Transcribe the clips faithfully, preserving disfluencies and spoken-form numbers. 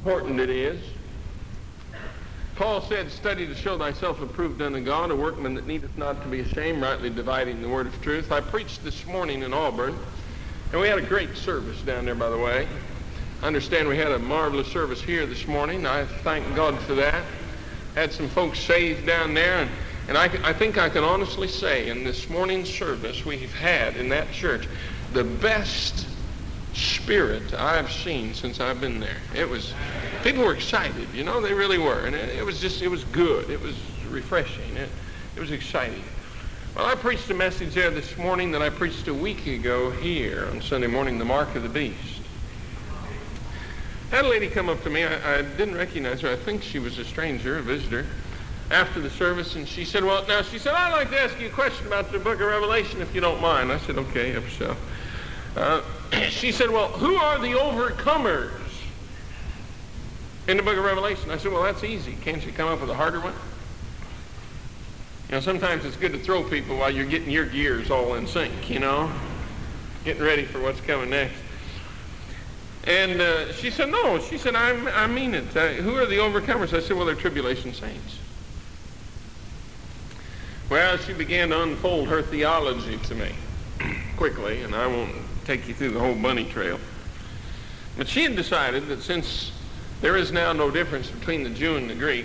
important it is. Paul said, study to show thyself approved unto God, a workman that needeth not to be ashamed, rightly dividing the word of truth. I preached this morning in Auburn, and we had a great service down there, by the way. I understand we had a marvelous service here this morning. I thank God for that. Had some folks saved down there, and, and I, I think I can honestly say in this morning's service we've had in that church the best spirit I've seen since I've been there. It was, people were excited, you know, they really were. And it, it was just, it was good. It was refreshing. It, it was exciting. Well, I preached a message there this morning that I preached a week ago here on Sunday morning, The Mark of the Beast. I had a lady come up to me. I, I didn't recognize her. I think she was a stranger, a visitor, after the service, and she said, well, now, she said, I'd like to ask you a question about the book of Revelation, if you don't mind. I said, okay, if so. Uh, she said, well, who are the overcomers in the book of Revelation? I said, well, that's easy. Can't you come up with a harder one? You know, sometimes it's good to throw people while you're getting your gears all in sync, you know, getting ready for what's coming next. And uh, she said, no. She said, I, I mean it. Uh, who are the overcomers? I said, well, they're tribulation saints. Well, she began to unfold her theology to me quickly, and I won't take you through the whole bunny trail. But she had decided that since there is now no difference between the Jew and the Greek,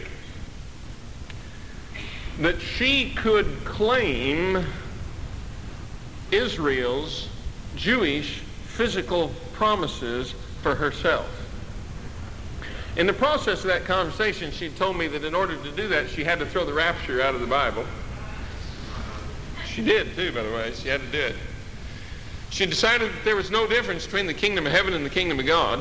that she could claim Israel's Jewish physical promises for herself. In the process of that conversation, she told me that in order to do that, she had to throw the rapture out of the Bible. She did, too, by the way. She had to do it. She decided that there was no difference between the kingdom of heaven and the kingdom of God,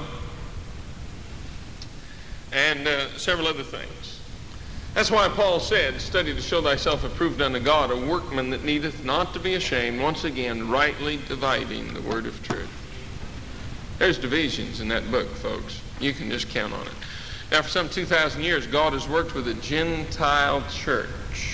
and uh, several other things. That's why Paul said, study to show thyself approved unto God, a workman that needeth not to be ashamed, once again, rightly dividing the word of truth. There's divisions in that book, folks. You can just count on it. Now, for some two thousand years, God has worked with a Gentile church.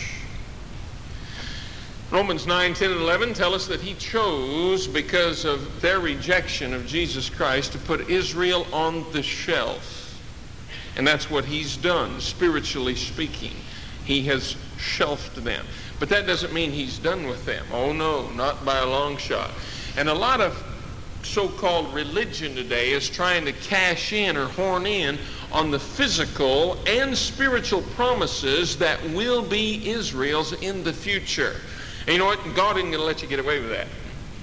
Romans nine, ten, and eleven tell us that he chose, because of their rejection of Jesus Christ, to put Israel on the shelf. And that's what he's done, spiritually speaking. He has shelved them. But that doesn't mean he's done with them. Oh no, not by a long shot. And a lot of so-called religion today is trying to cash in or horn in on the physical and spiritual promises that will be Israel's in the future. And you know what? God isn't going to let you get away with that.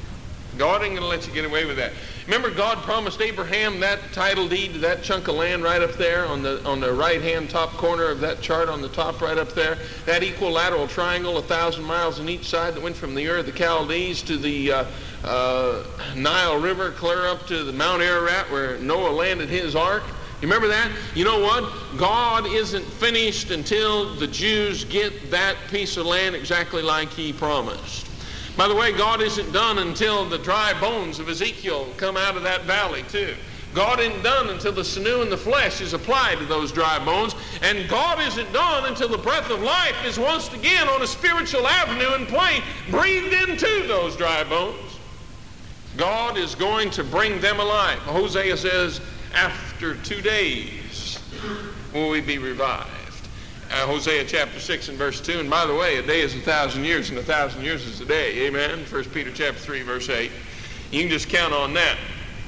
God ain't going to let you get away with that. Remember, God promised Abraham that title deed to that chunk of land right up there on the on the right-hand top corner of that chart on the top right up there. That equilateral triangle, a thousand miles on each side, that went from the Ur of the Chaldees to the uh, uh, Nile River, clear up to the Mount Ararat where Noah landed his ark. You remember that? You know what? God isn't finished until the Jews get that piece of land exactly like he promised. By the way, God isn't done until the dry bones of Ezekiel come out of that valley too. God isn't done until the sinew and the flesh is applied to those dry bones. And God isn't done until the breath of life is once again on a spiritual avenue and plane breathed into those dry bones. God is going to bring them alive. Hosea says, after two days will we be revived. Uh, Hosea chapter six and verse two. And by the way, a day is a thousand years, and a thousand years is a day. Amen. First Peter chapter three, verse eight. You can just count on that.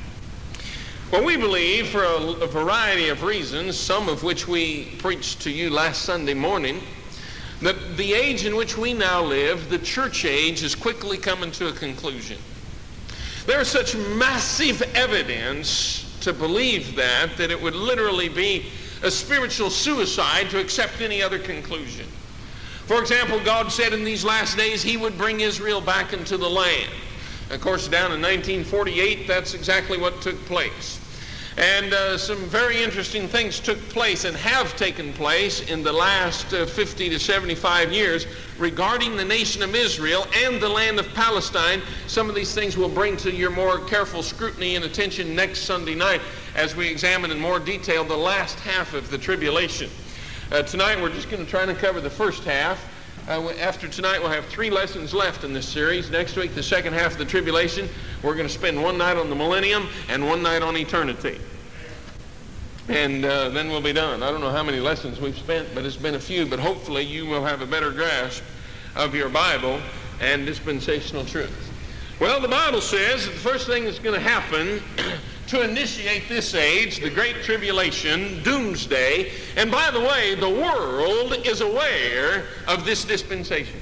Well, we believe, for a, a variety of reasons, some of which we preached to you last Sunday morning, that the age in which we now live, the church age, is quickly coming to a conclusion. There is such massive evidence to believe that, that it would literally be a spiritual suicide to accept any other conclusion. For example, God said in these last days he would bring Israel back into the land. Of course, down in nineteen forty-eight, that's exactly what took place. And uh, some very interesting things took place and have taken place in the last uh, fifty to seventy-five years regarding the nation of Israel and the land of Palestine. Some of these things we'll bring to your more careful scrutiny and attention next Sunday night as we examine in more detail the last half of the tribulation. Uh, tonight we're just going to try to cover the first half. Uh, after tonight we'll have three lessons left in this series. Next week, the second half of the tribulation, we're going to spend one night on the millennium and one night on eternity. And uh, then we'll be done. I don't know how many lessons we've spent, but it's been a few. But hopefully you will have a better grasp of your Bible and dispensational truth. Well, the Bible says that the first thing that's going to happen to initiate this age, the Great Tribulation, doomsday, and by the way, the world is aware of this dispensation.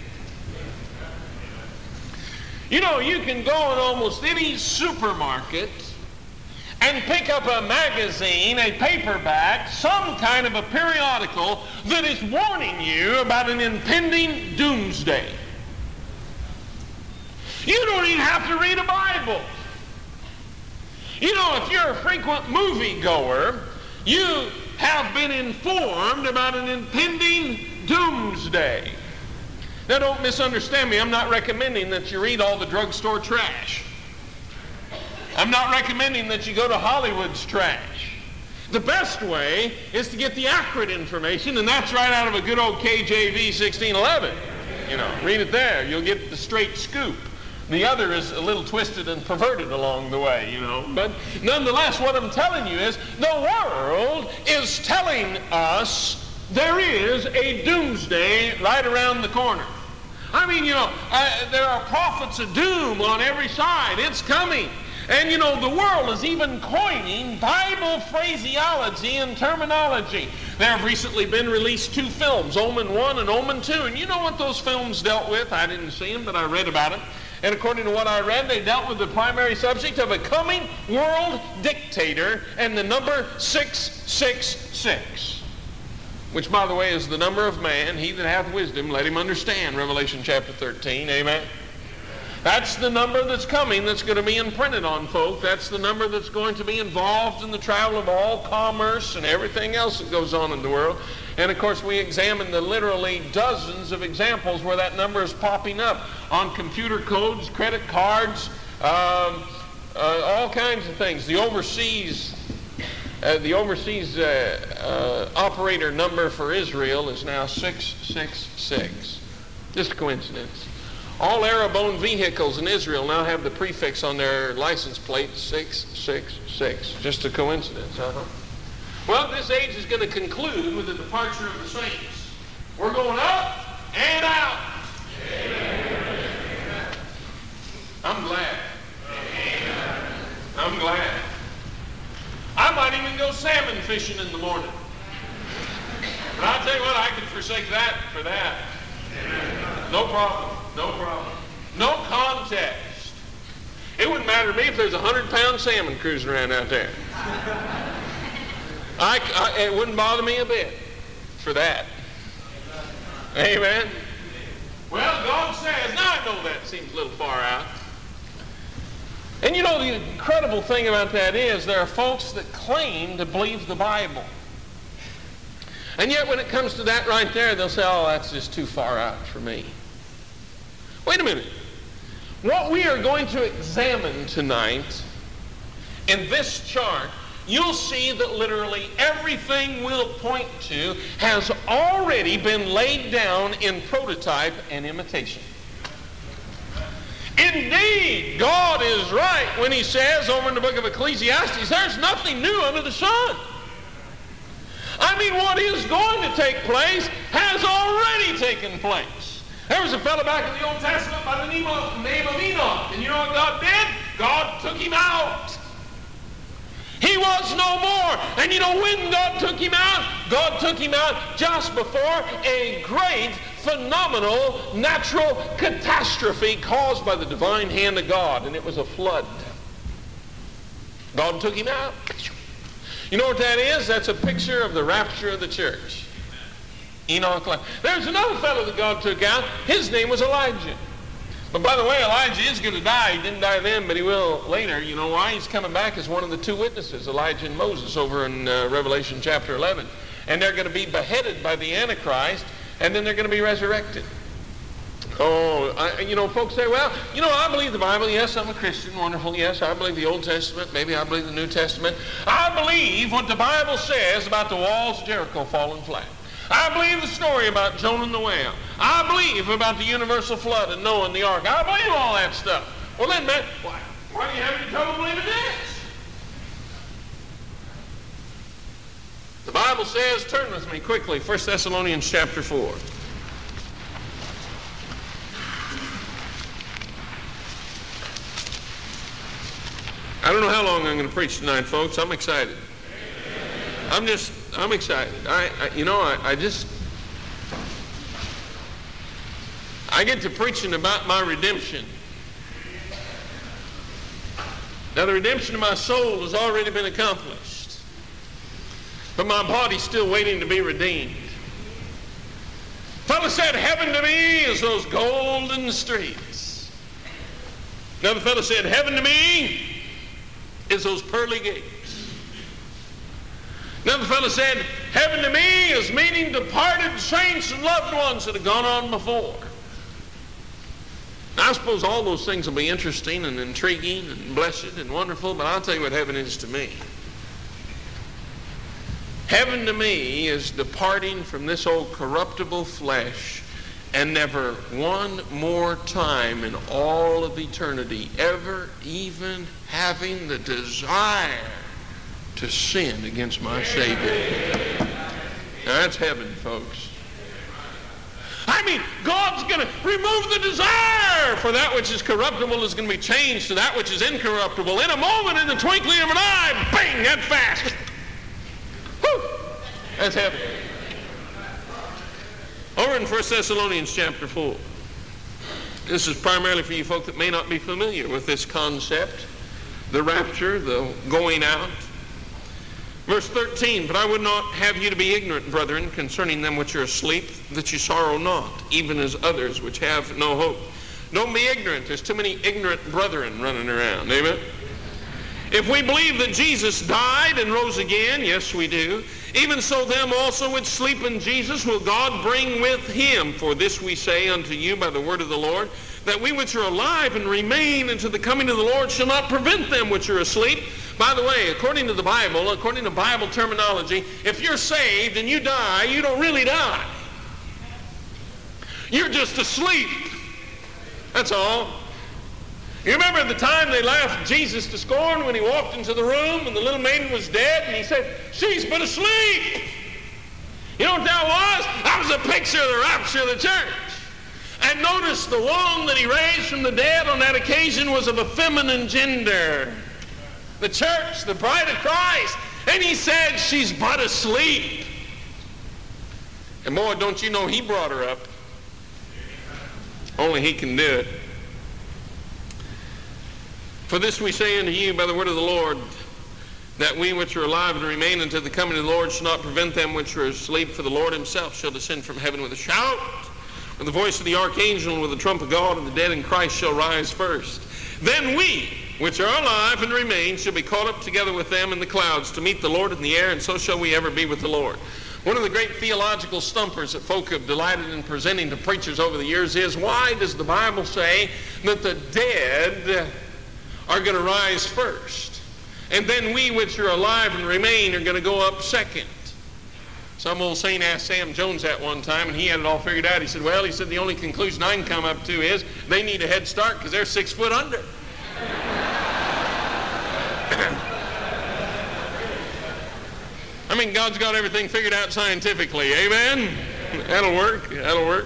You know, you can go in almost any supermarket and pick up a magazine, a paperback, some kind of a periodical that is warning you about an impending doomsday. You don't even have to read a Bible. You know, if you're a frequent moviegoer, you have been informed about an impending doomsday. Now, don't misunderstand me. I'm not recommending that you read all the drugstore trash. I'm not recommending that you go to Hollywood's trash. The best way is to get the accurate information, and that's right out of a good old K J V sixteen eleven. You know, read it there. You'll get the straight scoop. The other is a little twisted and perverted along the way, you know. But nonetheless, what I'm telling you is the world is telling us there is a doomsday right around the corner. I mean, you know, uh, there are prophets of doom on every side. It's coming. And, you know, the world is even coining Bible phraseology and terminology. There have recently been released two films, Omen one and Omen two. And you know what those films dealt with? I didn't see them, but I read about them. And according to what I read, they dealt with the primary subject of a coming world dictator and the number six six six. Which, by the way, is the number of man. He that hath wisdom, let him understand. Revelation chapter thirteen. Amen. That's the number that's coming that's going to be imprinted on folk. That's the number that's going to be involved in the travel of all commerce and everything else that goes on in the world. And, of course, we examine the literally dozens of examples where that number is popping up on computer codes, credit cards, um, uh, all kinds of things. The overseas, uh, the overseas uh, uh, operator number for Israel is now six six six. Just a coincidence. All Arab-owned vehicles in Israel now have the prefix on their license plate six six six. Just a coincidence, uh-huh. Well, this age is going to conclude with the departure of the saints. We're going up and out. Amen. I'm glad. Amen. I'm glad. I might even go salmon fishing in the morning. But I'll tell you what, I could forsake that for that. No problem. No problem. No contest. It wouldn't matter to me if there's a hundred pound salmon cruising around out there. I, I, it wouldn't bother me a bit for that. Amen. Well, God says, now I know that seems a little far out. And you know, the incredible thing about that is there are folks that claim to believe the Bible. And yet when it comes to that right there, they'll say, oh, that's just too far out for me. Wait a minute. What we are going to examine tonight in this chart, you'll see that literally everything we'll point to has already been laid down in prototype and imitation. Indeed, God is right when he says over in the book of Ecclesiastes, there's nothing new under the sun. I mean, what is going to take place has already taken place. There was a fellow back in the Old Testament by the name of, name of Enoch. And you know what God did? God took him out. He was no more. And you know when God took him out? God took him out just before a great, phenomenal, natural catastrophe caused by the divine hand of God. And it was a flood. God took him out. You know what that is? That's a picture of the rapture of the church. Enoch left. There's another fellow that God took out. His name was Elijah. But by the way, Elijah is going to die. He didn't die then, but he will later. You know why? He's coming back as one of the two witnesses, Elijah and Moses, over in uh, Revelation chapter eleven. And they're going to be beheaded by the Antichrist, and then they're going to be resurrected. Oh, I, you know, folks say, well, you know, I believe the Bible. Yes, I'm a Christian. Wonderful. Yes, I believe the Old Testament. Maybe I believe the New Testament. I believe what the Bible says about the walls of Jericho falling flat. I believe the story about Jonah and the whale. I believe about the universal flood and Noah and the ark. I believe all that stuff. Well then, man, why, why do you have any trouble believing this? Bible says, turn with me quickly, First Thessalonians chapter four. I don't know how long I'm going to preach tonight, folks. I'm excited. I'm just, I'm excited. I, I you know, I, I just, I get to preaching about my redemption. Now, the redemption of my soul has already been accomplished, but my body's still waiting to be redeemed. Fellow said, heaven to me is those golden streets. Another fellow said, heaven to me is those pearly gates. Another fellow said, heaven to me is meeting departed saints and loved ones that have gone on before. Now, I suppose all those things will be interesting and intriguing and blessed and wonderful, but I'll tell you what heaven is to me. Heaven to me is departing from this old corruptible flesh and never one more time in all of eternity ever even having the desire to sin against my Savior. Now, that's heaven, folks. I mean, God's going to remove the desire for that which is corruptible is going to be changed to that which is incorruptible. In a moment, in the twinkling of an eye, bang, that fast. Whew, that's heaven. Over in First Thessalonians chapter four. This is primarily for you folk that may not be familiar with this concept, the rapture, the going out. Verse thirteen, but I would not have you to be ignorant, brethren, concerning them which are asleep, that you sorrow not, even as others which have no hope. Don't be ignorant. There's too many ignorant brethren running around. Amen? If we believe that Jesus died and rose again, yes we do, even so them also which sleep in Jesus will God bring with him. For this we say unto you by the word of the Lord, that we which are alive and remain unto the coming of the Lord shall not prevent them which are asleep. By the way, according to the Bible, according to Bible terminology, if you're saved and you die, you don't really die. You're just asleep. That's all. You remember the time they laughed Jesus to scorn when he walked into the room and the little maiden was dead and he said, she's but asleep. You know what that was? That was a picture of the rapture of the church. And notice the one that he raised from the dead on that occasion was of a feminine gender. The church, the bride of Christ. And he said, she's but asleep. And boy, don't you know he brought her up. Only he can do it. For this we say unto you by the word of the Lord, that we which are alive and remain unto the coming of the Lord shall not prevent them which are asleep. For the Lord himself shall descend from heaven with a shout, with the voice of the archangel, and with the trump of God, and the dead in Christ shall rise first. Then we, which are alive and remain, shall be caught up together with them in the clouds to meet the Lord in the air, and so shall we ever be with the Lord. One of the great theological stumpers that folk have delighted in presenting to preachers over the years is, why does the Bible say that the dead are going to rise first, and then we which are alive and remain are going to go up second? Some old saint asked Sam Jones that one time, and he had it all figured out. He said, well, he said, the only conclusion I can come up to is they need a head start because they're six foot under. I mean, God's got everything figured out scientifically. Amen? That'll work. That'll work.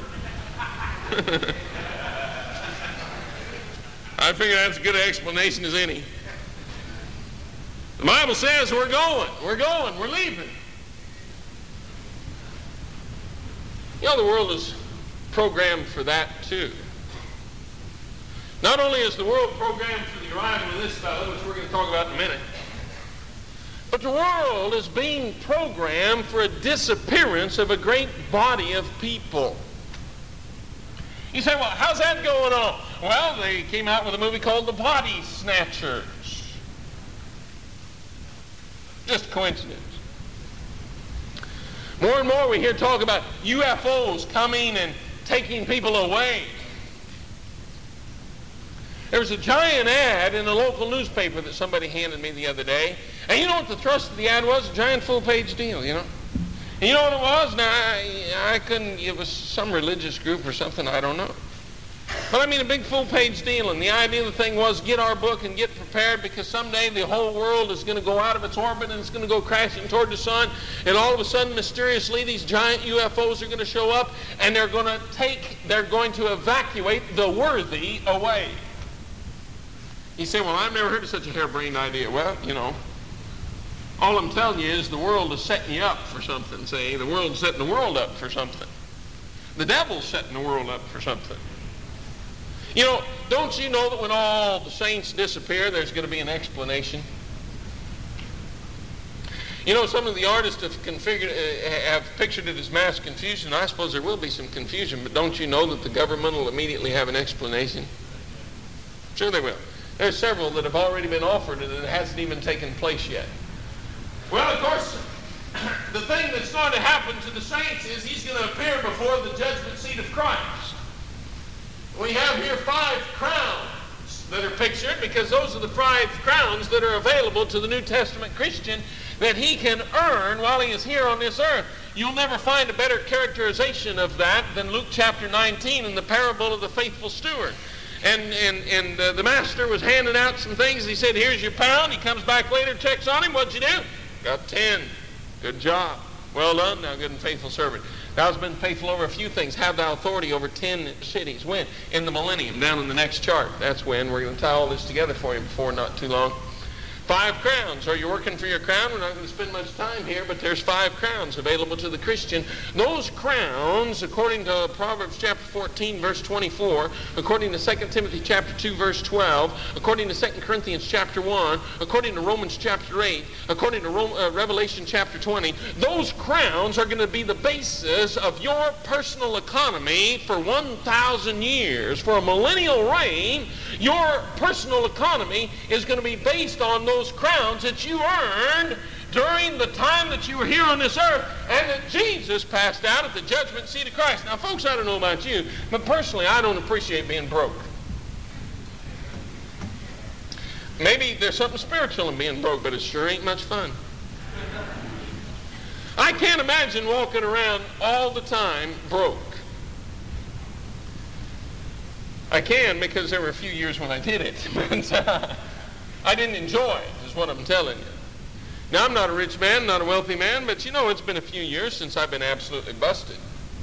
I figure that's as good an explanation as any. The Bible says we're going. We're going. We're leaving. You know, the world is programmed for that too. Not only is the world programmed for the arrival of this fellow, which we're going to talk about in a minute, but the world is being programmed for a disappearance of a great body of people. You say, well, how's that going on? Well, they came out with a movie called The Body Snatchers. Just coincidence. More and more we hear talk about U F Os coming and taking people away. There was a giant ad in a local newspaper that somebody handed me the other day. And you know what the thrust of the ad was? A giant full-page deal, you know. And you know what it was? Now, I, I couldn't, it was some religious group or something, I don't know. Well, I mean, a big full-page deal, and the idea of the thing was get our book and get prepared, because someday the whole world is going to go out of its orbit and it's going to go crashing toward the sun, and all of a sudden, mysteriously, these giant U F Os are going to show up, and they're going to take, they're going to evacuate the worthy away. You say, well, I've never heard of such a harebrained idea. Well, you know, all I'm telling you is the world is setting you up for something, see? The world's setting the world up for something. The devil's setting the world up for something. You know, don't you know that when all the saints disappear, there's going to be an explanation? You know, some of the artists have configured, uh, have pictured it as mass confusion. I suppose there will be some confusion, but don't you know that the government will immediately have an explanation? Sure they will. There's several that have already been offered, and it hasn't even taken place yet. Well, of course, the thing that's going to happen to the saints is he's going to appear before the judgment seat of Christ. We have here five crowns that are pictured, because those are the five crowns that are available to the New Testament Christian that he can earn while he is here on this earth. You'll never find a better characterization of that than Luke chapter nineteen in the parable of the faithful steward. And, and, and uh, the master was handing out some things. He said, here's your pound. He comes back later, checks on him. What'd you do? Got ten. Good job. Well done, thou good and faithful servant. Thou hast been faithful over a few things. Have thou authority over ten cities. When? In the millennium, down in the next chart. That's when. We're going to tie all this together for you before not too long. Five crowns. Are you working for your crown? We're not going to spend much time here, but there's five crowns available to the Christian. Those crowns, according to Proverbs chapter fourteen, verse twenty-four, according to Second Timothy chapter two, verse twelve, according to Second Corinthians chapter one, according to Romans chapter eight, according to Rome, uh, Revelation chapter twenty, those crowns are going to be the basis of your personal economy for one thousand years. For a millennial reign, your personal economy is going to be based on those crowns that you earned during the time that you were here on this earth, and that Jesus passed out at the judgment seat of Christ. Now, folks, I don't know about you, but personally, I don't appreciate being broke. Maybe there's something spiritual in being broke, but it sure ain't much fun. I can't imagine walking around all the time broke. I can, because there were a few years when I did it. But uh, I didn't enjoy it, is what I'm telling you. Now, I'm not a rich man, not a wealthy man, but you know, it's been a few years since I've been absolutely busted.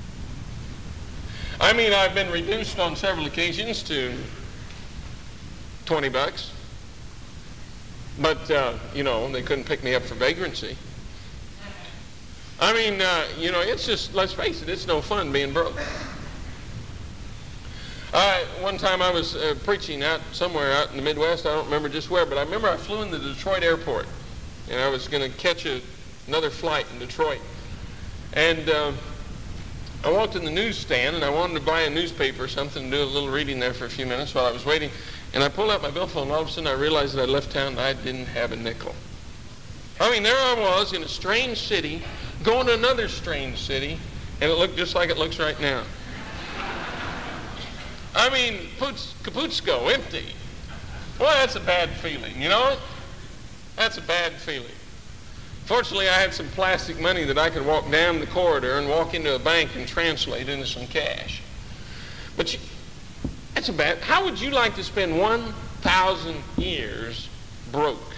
I mean, I've been reduced on several occasions to twenty bucks. But, uh, you know, they couldn't pick me up for vagrancy. I mean, uh, you know, it's just, let's face it, it's no fun being broke. Uh, one time I was uh, preaching out somewhere out in the Midwest. I don't remember just where, but I remember I flew into the Detroit airport, and I was going to catch a, another flight in Detroit. And uh, I walked in the newsstand, and I wanted to buy a newspaper or something, to do a little reading there for a few minutes while I was waiting. And I pulled out my billfold, and all of a sudden I realized that I left town and I didn't have a nickel. I mean, there I was in a strange city, going to another strange city, and it looked just like it looks right now. I mean, Kaputsko, empty. Well, that's a bad feeling, you know? That's a bad feeling. Fortunately, I had some plastic money that I could walk down the corridor and walk into a bank and translate into some cash. But you, that's a bad... How would you like to spend one thousand years broke?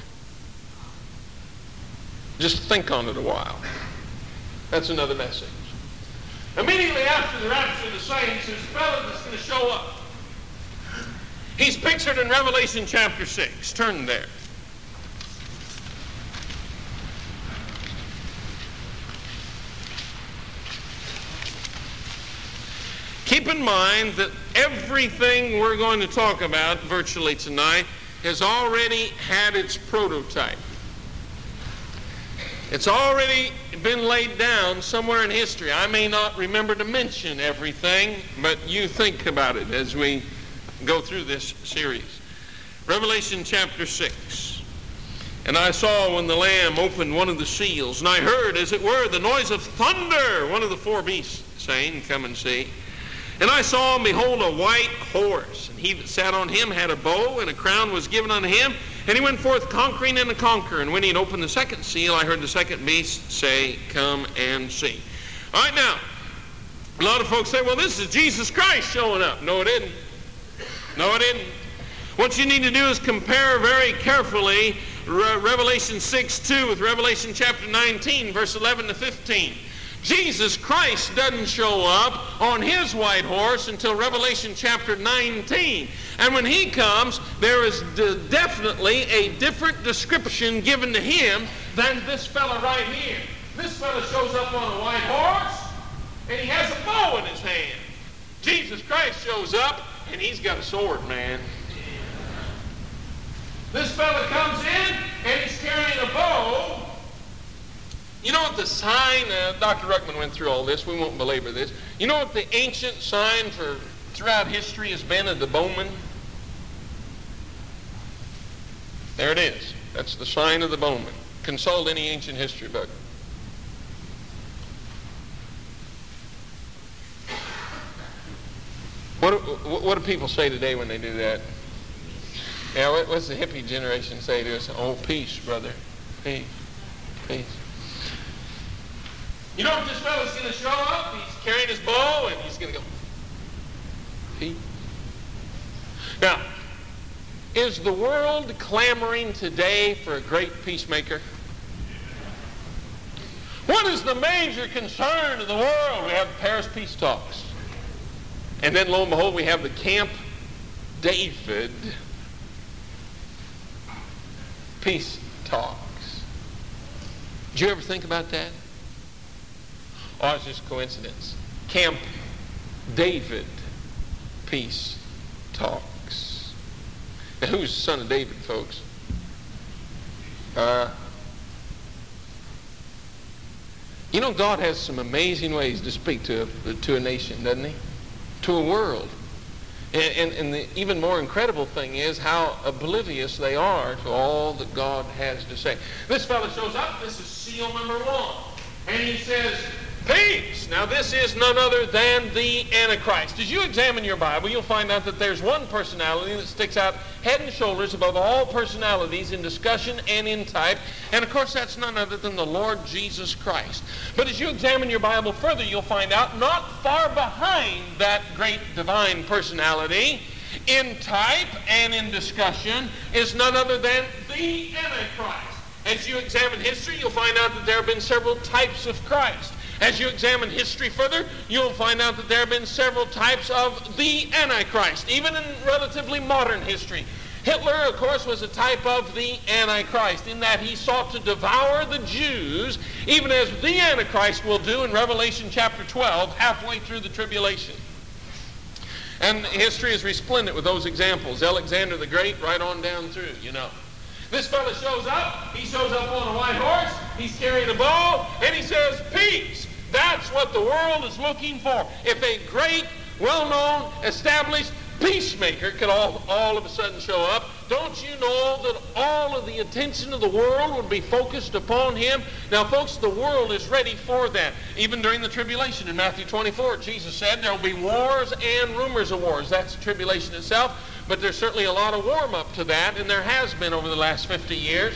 Just think on it a while. That's another message. Immediately after the rapture of the saints, there's a fellow that's going to show up. He's pictured in Revelation chapter six. Turn there. Keep in mind that everything we're going to talk about virtually tonight has already had its prototype. It's already been laid down somewhere in history. I may not remember to mention everything, but you think about it as we go through this series. Revelation chapter six. And I saw when the Lamb opened one of the seals, and I heard, as it were, the noise of thunder, one of the four beasts saying, "Come and see." And I saw, and behold, a white horse, and he that sat on him had a bow, and a crown was given unto him. And he went forth conquering and to conquer. And when he had opened the second seal, I heard the second beast say, "Come and see." All right, now, a lot of folks say, well, this is Jesus Christ showing up. No, it isn't. No, it isn't. What you need to do is compare very carefully Re- Revelation six two with Revelation chapter nineteen, verse eleven to fifteen. Jesus Christ doesn't show up on his white horse until Revelation chapter nineteen. And when he comes, there is de- definitely a different description given to him than this fellow right here. This fellow shows up on a white horse, and he has a bow in his hand. Jesus Christ shows up, and he's got a sword, man. This fellow comes in, and he's carrying a bow. You know what the sign, uh, Doctor Ruckman went through all this, we won't belabor this. You know what the ancient sign for throughout history has been of the bowman? There it is. That's the sign of the bowman. Consult any ancient history book. What do, what do people say today when they do that? Yeah, what, what's the hippie generation say to us? Oh, peace, brother. Peace. Peace. You know what this fellow's going to show up? He's carrying his bow, and he's going to go, peace. Now, is the world clamoring today for a great peacemaker? What is the major concern of the world? We have the Paris peace talks. And then, lo and behold, we have the Camp David peace talks. Did you ever think about that? Oh, it's just coincidence. Camp David peace talks. Now, who's the son of David, folks? Uh, you know, God has some amazing ways to speak to a, to a nation, doesn't he? To a world. And, and, and the even more incredible thing is how oblivious they are to all that God has to say. This fellow shows up. This is seal number one. And he says, peace. Now, this is none other than the Antichrist. As you examine your Bible, you'll find out that there's one personality that sticks out head and shoulders above all personalities in discussion and in type. And, of course, that's none other than the Lord Jesus Christ. But as you examine your Bible further, you'll find out not far behind that great divine personality in type and in discussion is none other than the Antichrist. As you examine history, you'll find out that there have been several types of Christ. As you examine history further, you'll find out that there have been several types of the Antichrist, even in relatively modern history. Hitler, of course, was a type of the Antichrist in that he sought to devour the Jews, even as the Antichrist will do in Revelation chapter twelve, halfway through the tribulation. And history is resplendent with those examples. Alexander the Great, right on down through, you know. This fellow shows up. He shows up on a white horse. He's carrying a bow, and he says, peace. That's what the world is looking for. If a great, well-known, established peacemaker could all, all of a sudden show up, don't you know that all of the attention of the world would be focused upon him? Now, folks, the world is ready for that. Even during the tribulation in Matthew twenty-four, Jesus said there will be wars and rumors of wars. That's the tribulation itself. But there's certainly a lot of warm-up to that, and there has been over the last fifty years.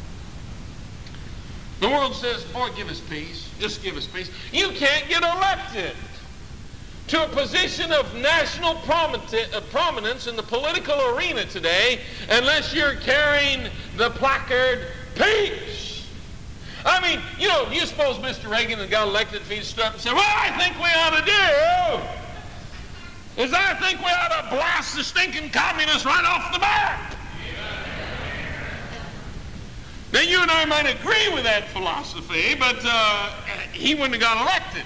The world says, boy, give us peace. Just give us peace. You can't get elected to a position of national prominence in the political arena today unless you're carrying the placard, peace. I mean, you know, you suppose Mister Reagan had got elected if he'd stood up and said, well, I think we ought to do is I think we ought to blast the stinking communists right off the bat. Now, you and I might agree with that philosophy, but uh, he wouldn't have got elected.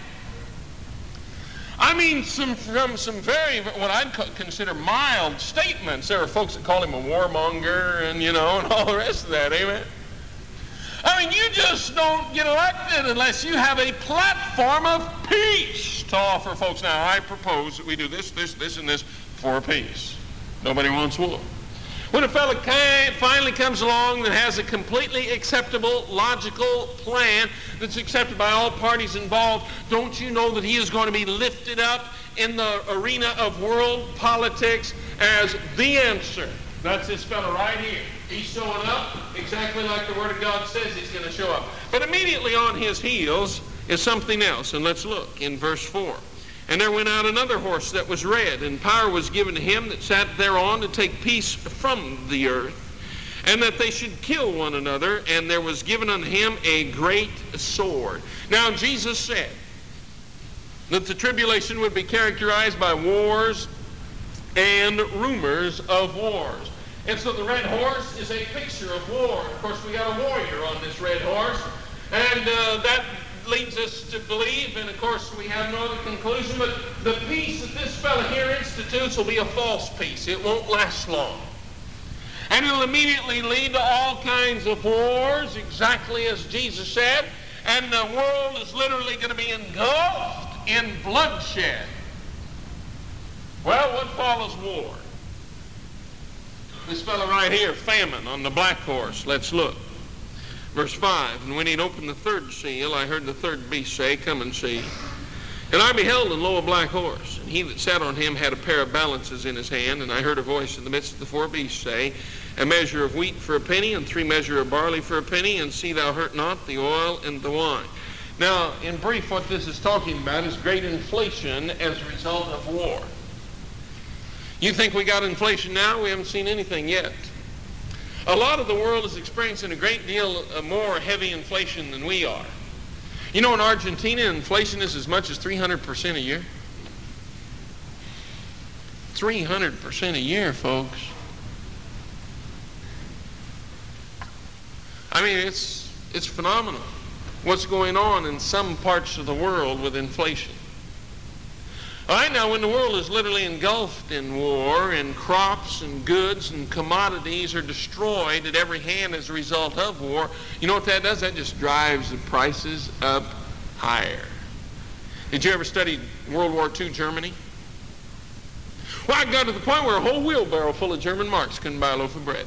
I mean, some, from some very, what I'd consider mild statements. There are folks that call him a warmonger and, you know, and all the rest of that, amen? I mean, you just don't get elected unless you have a platform of peace to offer folks. Now, I propose that we do this, this, this, and this for peace. Nobody wants war. When a fellow finally comes along that has a completely acceptable, logical plan that's accepted by all parties involved, don't you know that he is going to be lifted up in the arena of world politics as the answer? That's this fellow right here. He's showing up exactly like the Word of God says he's going to show up. But immediately on his heels is something else. And let's look in verse four. And there went out another horse that was red, and power was given to him that sat thereon to take peace from the earth, and that they should kill one another, and there was given unto him a great sword. Now Jesus said that the tribulation would be characterized by wars and rumors of wars. And so the red horse is a picture of war. Of course, we got a warrior on this red horse, and uh, that leads us to believe, and of course we have no other conclusion, but the peace that this fellow here institutes will be a false peace. It won't last long. And it'll immediately lead to all kinds of wars, exactly as Jesus said, and the world is literally going to be engulfed in bloodshed. Well, what follows war? This fellow right here, famine on the black horse. Let's look. Verse five, and when he had opened the third seal, I heard the third beast say, Come and see. And I beheld, and lo, a black horse, and he that sat on him had a pair of balances in his hand, and I heard a voice in the midst of the four beasts say, A measure of wheat for a penny, and three measure of barley for a penny, and see thou hurt not the oil and the wine. Now, in brief, what this is talking about is great inflation as a result of war. You think we got inflation now? We haven't seen anything yet. A lot of the world is experiencing a great deal more heavy inflation than we are. You know, in Argentina, inflation is as much as three hundred percent a year. three hundred percent a year, folks. I mean, it's, it's phenomenal what's going on in some parts of the world with inflation. All right, now when the world is literally engulfed in war, and crops and goods and commodities are destroyed at every hand as a result of war, you know what that does? That just drives the prices up higher. Did you ever study World War Two Germany? Well, I got to the point where a whole wheelbarrow full of German marks couldn't buy a loaf of bread.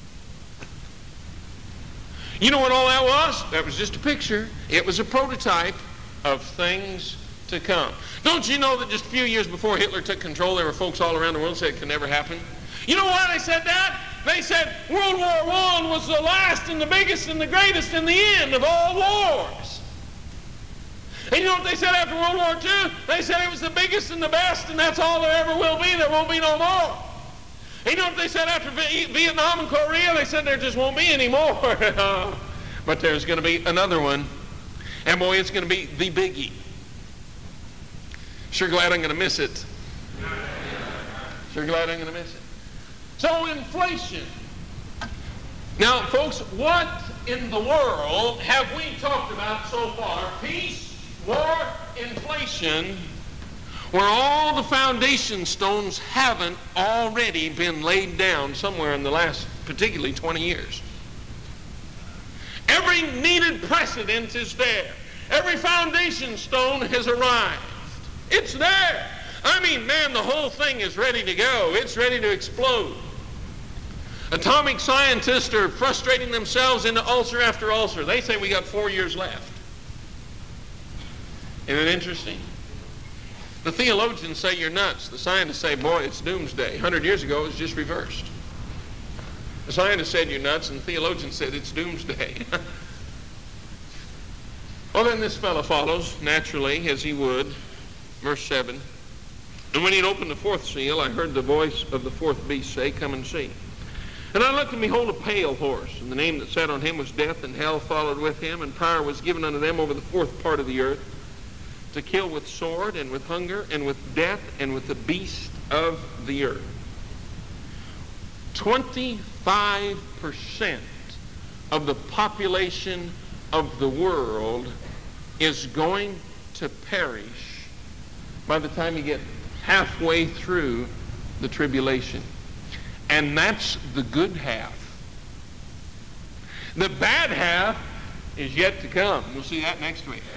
You know what all that was? That was just a picture. It was a prototype of things to come. Don't you know that just a few years before Hitler took control, there were folks all around the world who said it could never happen? You know why they said that? They said World War One was the last and the biggest and the greatest and the end of all wars. And you know what they said after World War Two? They said it was the biggest and the best, and that's all there ever will be. There won't be no more. And you know what they said after Vietnam and Korea? They said there just won't be any more. But there's going to be another one. And boy, it's going to be the biggie. Sure glad I'm going to miss it. Sure glad I'm going to miss it. So inflation. Now, folks, what in the world have we talked about so far? Peace, war, inflation, where all the foundation stones haven't already been laid down somewhere in the last, particularly twenty years. Every needed precedent is there. Every foundation stone has arrived. It's there. I mean, man, the whole thing is ready to go. It's ready to explode. Atomic scientists are frustrating themselves into ulcer after ulcer. They say we got four years left. Isn't it interesting? The theologians say you're nuts. The scientists say, boy, it's doomsday. A hundred years ago, it was just reversed. The scientists said you're nuts, and the theologians said it's doomsday. Well, then this fellow follows, naturally, as he would. Verse seven. And when he had opened the fourth seal, I heard the voice of the fourth beast say, Come and see. And I looked, and behold, a pale horse, and the name that sat on him was Death, and hell followed with him, and power was given unto them over the fourth part of the earth, to kill with sword, and with hunger, and with death, and with the beast of the earth. twenty-five percent of the population of the world is going to perish by the time you get halfway through the tribulation. And that's the good half. The bad half is yet to come. We'll see that next week.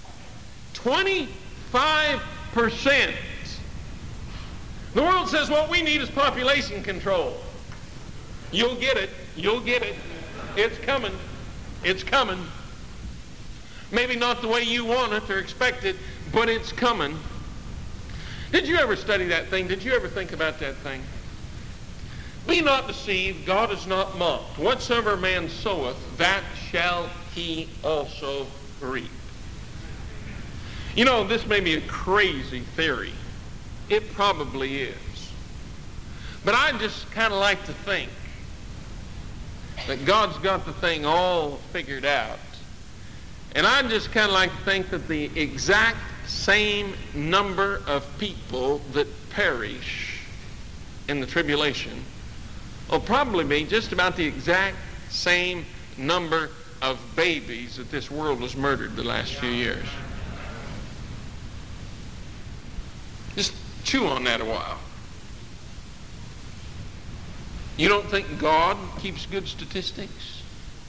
twenty-five percent. The world says what we need is population control. You'll get it. You'll get it. It's coming. It's coming. Maybe not the way you want it or expect it, but it's coming. Did you ever study that thing? Did you ever think about that thing? Be not deceived, God is not mocked. Whatsoever man soweth, that shall he also reap. You know, this may be a crazy theory. It probably is. But I just kind of like to think that God's got the thing all figured out. And I just kind of like to think that the exact same number of people that perish in the tribulation will probably be just about the exact same number of babies that this world has murdered the last few years. Just chew on that a while. You don't think God keeps good statistics?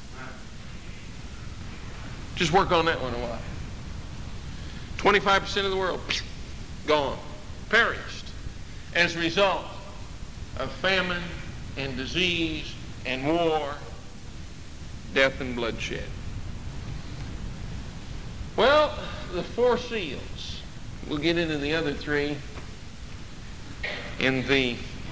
Just work on that one a while. twenty-five percent of the world, gone, perished, as a result of famine and disease and war, death and bloodshed. Well, the four seals. We'll get into the other three in the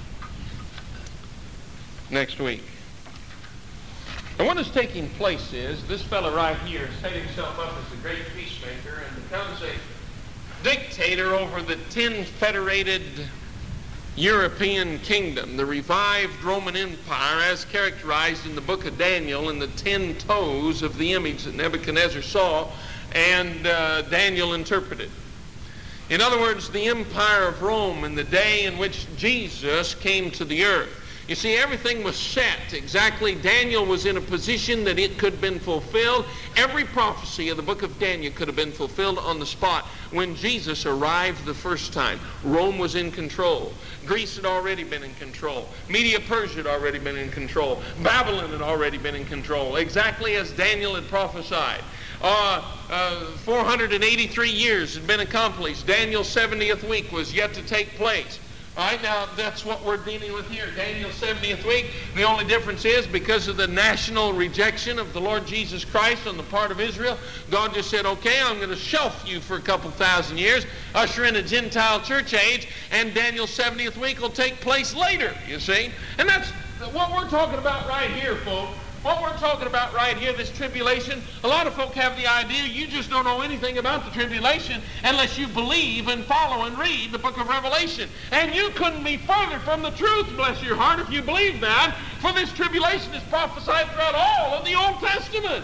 next week. And what is taking place is this fellow right here set himself up as a great peacemaker and becomes a dictator over the ten federated European kingdom, the revived Roman Empire as characterized in the book of Daniel in the ten toes of the image that Nebuchadnezzar saw and uh, Daniel interpreted. In other words, the empire of Rome in the day in which Jesus came to the earth. You see, everything was set exactly. Daniel was in a position that it could have been fulfilled. Every prophecy of the book of Daniel could have been fulfilled on the spot when Jesus arrived the first time. Rome was in control. Greece had already been in control. Media-Persia had already been in control. Babylon had already been in control, exactly as Daniel had prophesied. Uh, uh, four hundred eighty-three years had been accomplished. Daniel's seventieth week was yet to take place. All right, now that's what we're dealing with here. Daniel's seventieth week. The only difference is because of the national rejection of the Lord Jesus Christ on the part of Israel, God just said, okay, I'm going to shelf you for a couple thousand years, usher in a Gentile church age, and Daniel's seventieth week will take place later, you see. And that's what we're talking about right here, folks. What we're talking about right here, this tribulation, a lot of folk have the idea you just don't know anything about the tribulation unless you believe and follow and read the book of Revelation. And you couldn't be further from the truth, bless your heart, if you believe that, for this tribulation is prophesied throughout all of the Old Testament.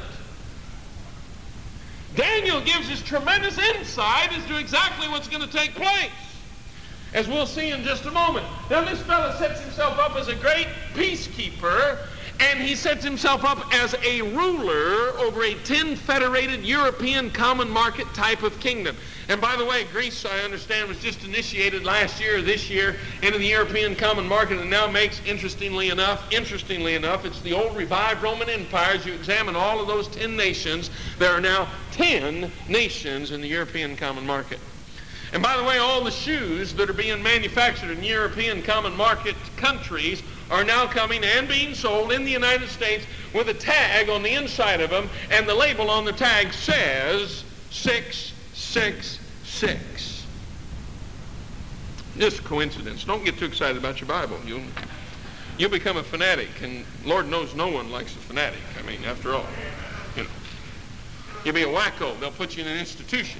Daniel gives us tremendous insight as to exactly what's going to take place, as we'll see in just a moment. Now this fellow sets himself up as a great peacekeeper, and he sets himself up as a ruler over a ten federated European common market type of kingdom. And by the way, Greece, I understand, was just initiated last year or this year into the European common market, and now makes, interestingly enough, interestingly enough, it's the old revived Roman Empire. As you examine all of those ten nations, there are now ten nations in the European common market. And by the way, all the shoes that are being manufactured in European common market countries are now coming and being sold in the United States with a tag on the inside of them, and the label on the tag says six six six. Just a coincidence. Don't get too excited about your Bible. You'll, you'll become a fanatic, and Lord knows no one likes a fanatic. I mean, after all, you know. You'll be a wacko. They'll put you in an institution.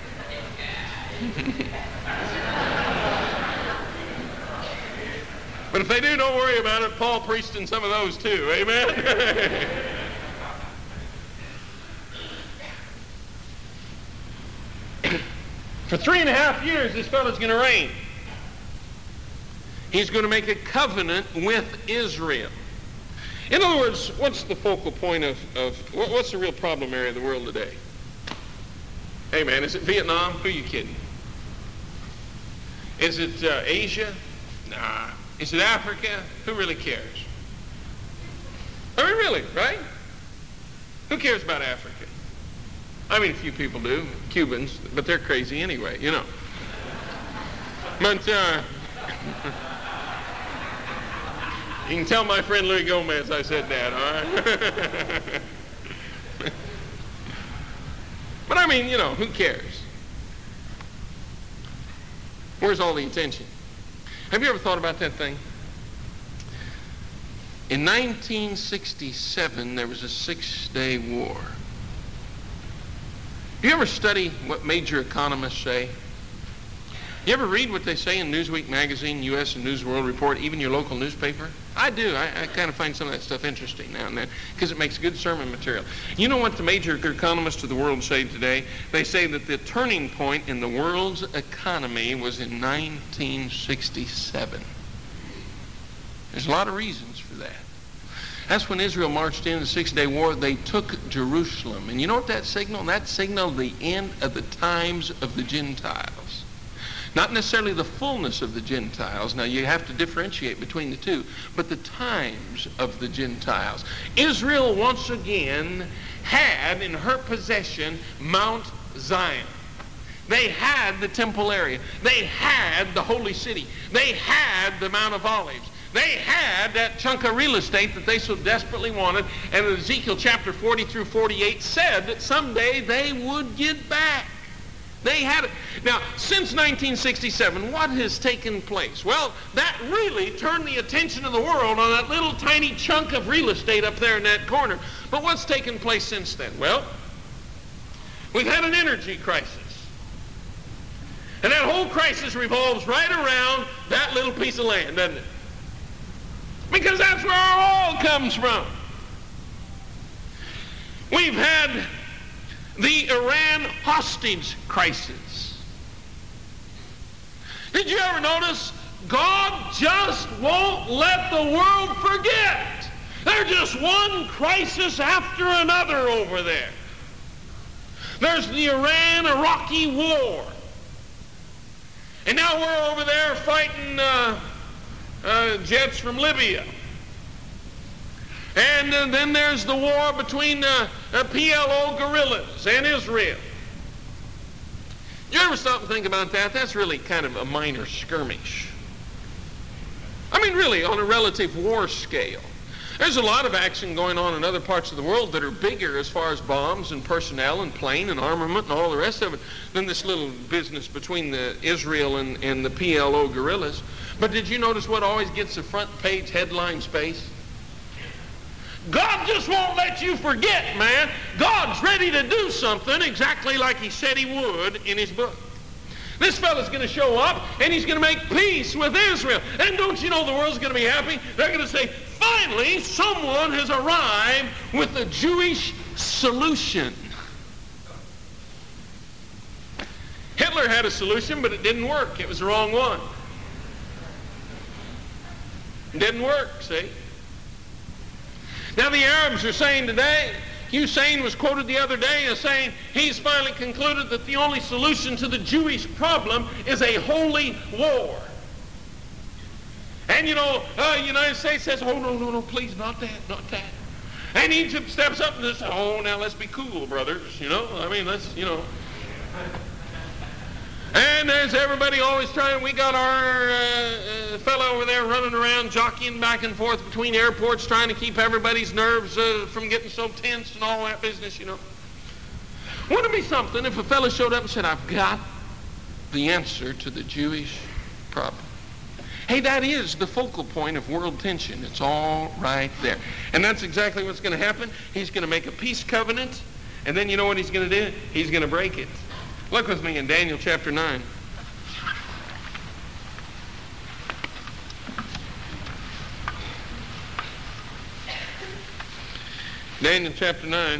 But if they do, don't worry about it. Paul preached in some of those too. Amen? For three and a half years, this fellow's going to reign. He's going to make a covenant with Israel. In other words, what's the focal point of, of what's the real problem area of the world today? Hey man, is it Vietnam? Who are you kidding? Is it uh, Asia? Nah. Is it Africa? Who really cares? I mean, really, right? Who cares about Africa? I mean, a few people do, Cubans, but they're crazy anyway, you know. But uh, you can tell my friend Louis Gomez I said that, all right? But I mean, you know, who cares? Where's all the attention? Have you ever thought about that thing? In nineteen sixty-seven, there was a six-day war. Do you ever study what major economists say? You ever read what they say in Newsweek magazine, U S and News World Report, even your local newspaper? I do. I, I kind of find some of that stuff interesting now and then because it makes good sermon material. You know what the major economists of the world say today? They say that the turning point in the world's economy was in nineteen sixty-seven. There's a lot of reasons for that. That's when Israel marched in the Six-Day War. They took Jerusalem. And you know what that signaled? That signaled the end of the times of the Gentiles. Not necessarily the fullness of the Gentiles. Now, you have to differentiate between the two. But the times of the Gentiles. Israel, once again, had in her possession Mount Zion. They had the temple area. They had the holy city. They had the Mount of Olives. They had that chunk of real estate that they so desperately wanted. And Ezekiel chapter forty through forty-eight said that someday they would get back. They had it. Now, since nineteen sixty-seven, what has taken place? Well, that really turned the attention of the world on that little tiny chunk of real estate up there in that corner. But what's taken place since then? Well, we've had an energy crisis. And that whole crisis revolves right around that little piece of land, doesn't it? Because that's where our oil comes from. We've had the Iran hostage crisis. Did you ever notice God just won't let the world forget? There's just one crisis after another over there. There's the Iran-Iraqi war. And now we're over there fighting uh, uh, jets from Libya. And uh, then there's the war between uh, uh, P L O guerrillas and Israel. You ever stop and think about that? That's really kind of a minor skirmish. I mean, really, on a relative war scale. There's a lot of action going on in other parts of the world that are bigger as far as bombs and personnel and plane and armament and all the rest of it than this little business between the Israel and, and the P L O guerrillas. But did you notice what always gets the front page headline space? God just won't let you forget, man. God's ready to do something exactly like he said he would in his book. This fellow's going to show up, and he's going to make peace with Israel. And don't you know the world's going to be happy? They're going to say, finally, someone has arrived with a Jewish solution. Hitler had a solution, but it didn't work. It was the wrong one. It didn't work, see? Now the Arabs are saying today, Hussein was quoted the other day as saying he's finally concluded that the only solution to the Jewish problem is a holy war. And you know, uh, the United States says, oh, no, no, no, please, not that, not that. And Egypt steps up and says, oh, now let's be cool, brothers, you know, I mean, let's, you know. And there's everybody always trying, we got our uh, uh, fellow over there running around, jockeying back and forth between airports, trying to keep everybody's nerves uh, from getting so tense and all that business, you know. Wouldn't it be something if a fellow showed up and said, I've got the answer to the Jewish problem? Hey, that is the focal point of world tension. It's all right there. And that's exactly what's going to happen. He's going to make a peace covenant, and then you know what he's going to do? He's going to break it. Look with me in Daniel chapter nine. Daniel chapter nine.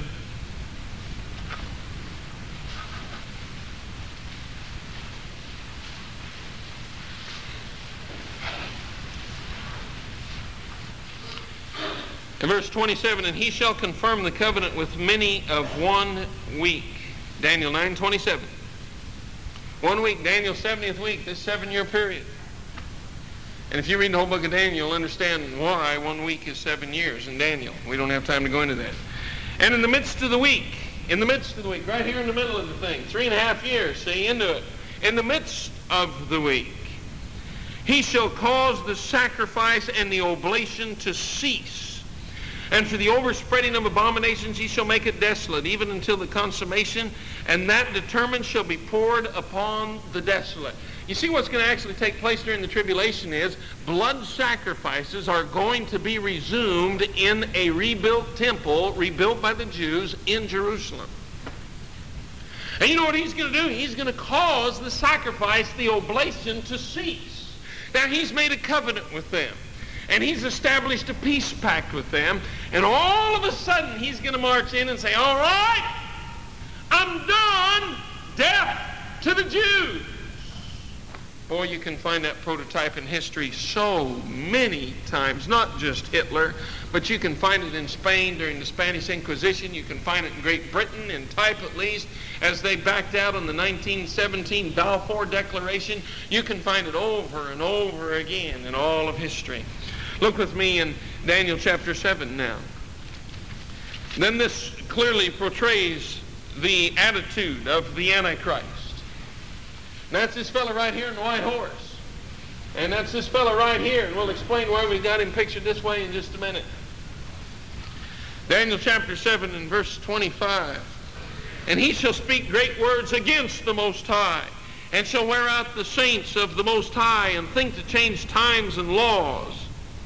In verse twenty-seven, and he shall confirm the covenant with many of one week. Daniel nine twenty-seven. One week, Daniel's seventieth week, this seven-year period. And if you read the whole book of Daniel, you'll understand why one week is seven years in Daniel. We don't have time to go into that. And in the midst of the week, in the midst of the week, right here in the middle of the thing, three and a half years, see, into it. In the midst of the week, he shall cause the sacrifice and the oblation to cease. And for the overspreading of abominations he shall make it desolate, even until the consummation, and that determined shall be poured upon the desolate. You see what's going to actually take place during the tribulation is blood sacrifices are going to be resumed in a rebuilt temple, rebuilt by the Jews in Jerusalem. And you know what he's going to do? He's going to cause the sacrifice, the oblation, to cease. Now, he's made a covenant with them. And he's established a peace pact with them. And all of a sudden, he's going to march in and say, all right, I'm done. Death to the Jews. Boy, you can find that prototype in history so many times. Not just Hitler, but you can find it in Spain during the Spanish Inquisition. You can find it in Great Britain, in type at least, as they backed out on the nineteen seventeen Balfour Declaration. You can find it over and over again in all of history. Look with me in Daniel chapter seven now. Then this clearly portrays the attitude of the Antichrist. And that's this fellow right here in the white horse. And that's this fellow right here. And we'll explain why we got him pictured this way in just a minute. Daniel chapter seven and verse twenty-five. And he shall speak great words against the Most High, and shall wear out the saints of the Most High, and think to change times and laws.